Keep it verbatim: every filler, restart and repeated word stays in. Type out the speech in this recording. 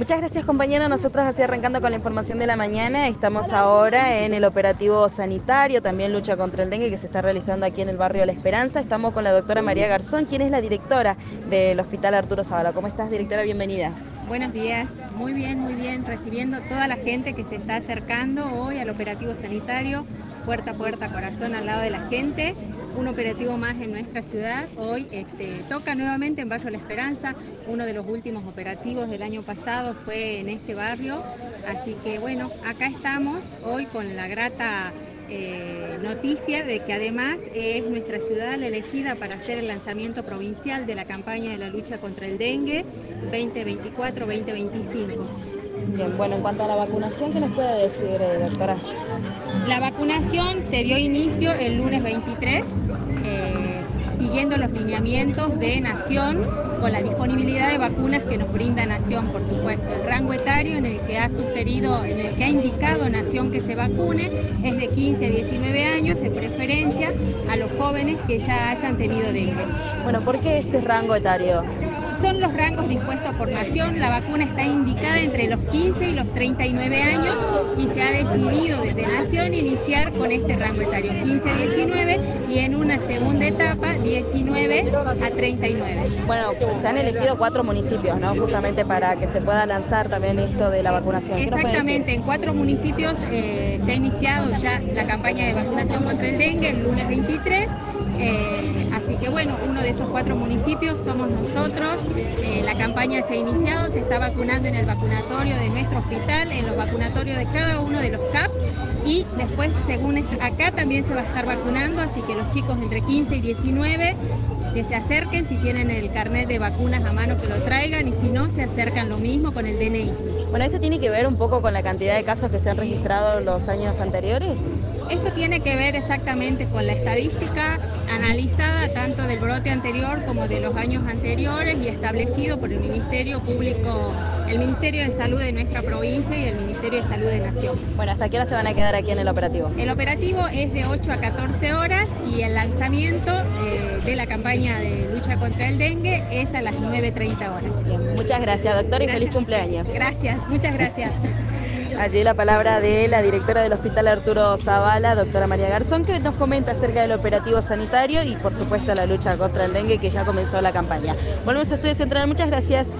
Muchas gracias, compañera. Nosotros así arrancando con la información de la mañana, estamos ahora en el operativo sanitario, también lucha contra el dengue que se está realizando aquí en el barrio La Esperanza. Estamos con la doctora María Garzón, quien es la directora del Hospital Arturo Zavala. ¿Cómo estás, directora? Bienvenida. Buenos días, muy bien, muy bien, recibiendo toda la gente que se está acercando hoy al operativo sanitario, puerta a puerta, corazón al lado de la gente, un operativo más en nuestra ciudad. Hoy este, toca nuevamente en Barrio La Esperanza, uno de los últimos operativos del año pasado fue en este barrio, así que bueno, acá estamos hoy con la grata Eh, noticia de que además es nuestra ciudad la elegida para hacer el lanzamiento provincial de la campaña de la lucha contra el dengue veinte veinticuatro veinte veinticinco. Bien, bueno, en cuanto a la vacunación, ¿qué nos puede decir, eh, doctora? La vacunación se dio inicio el lunes veintitrés, eh, siguiendo los lineamientos de Nación, con la disponibilidad de vacunas que nos brinda Nación, por supuesto. El rango etario en el que ha sugerido, en el que ha indicado Nación que se vacune es de quince a diecinueve años, de preferencia a los jóvenes que ya hayan tenido dengue. Bueno, ¿por qué este rango etario? Son los rangos dispuestos por Nación. La vacuna está indicada entre los quince y los treinta y nueve años y se ha decidido desde Nación iniciar con este rango etario, quince a diecinueve, y en una segunda etapa diecinueve a treinta y nueve. Bueno, se han elegido cuatro municipios, ¿no? Justamente para que se pueda lanzar también esto de la vacunación. ¿Qué nos puede decir? Exactamente, en cuatro municipios eh, se ha iniciado ya la campaña de vacunación contra el dengue el lunes veintitrés. Eh, así que bueno, uno de esos cuatro municipios somos nosotros. Eh, la campaña se ha iniciado, se está vacunando en el vacunatorio de nuestro hospital, en los vacunatorios de cada uno de los C A Ps, y después, según acá, también se va a estar vacunando, así que los chicos entre quince y diecinueve que se acerquen, si tienen el carnet de vacunas a mano que lo traigan, y si no, se acercan lo mismo con el D N I. Bueno, ¿esto tiene que ver un poco con la cantidad de casos que se han registrado los años anteriores? Esto tiene que ver exactamente con la estadística analizada tanto del brote anterior como de los años anteriores y establecido por el Ministerio Público, el Ministerio de Salud de nuestra provincia y el Ministerio de Salud de Nación. Bueno, ¿hasta qué hora se van a quedar aquí en el operativo? El operativo es de ocho a catorce horas y el lanzamiento eh, de la campaña de lucha contra el dengue es a las nueve treinta horas. Bien, muchas gracias, doctora, y Gracias. feliz cumpleaños. Gracias, muchas gracias. Allí la palabra de la directora del Hospital Arturo Zavala, doctora María Garzón, que nos comenta acerca del operativo sanitario y, por supuesto, la lucha contra el dengue, que ya comenzó la campaña. Volvemos a Estudios Central. Muchas gracias.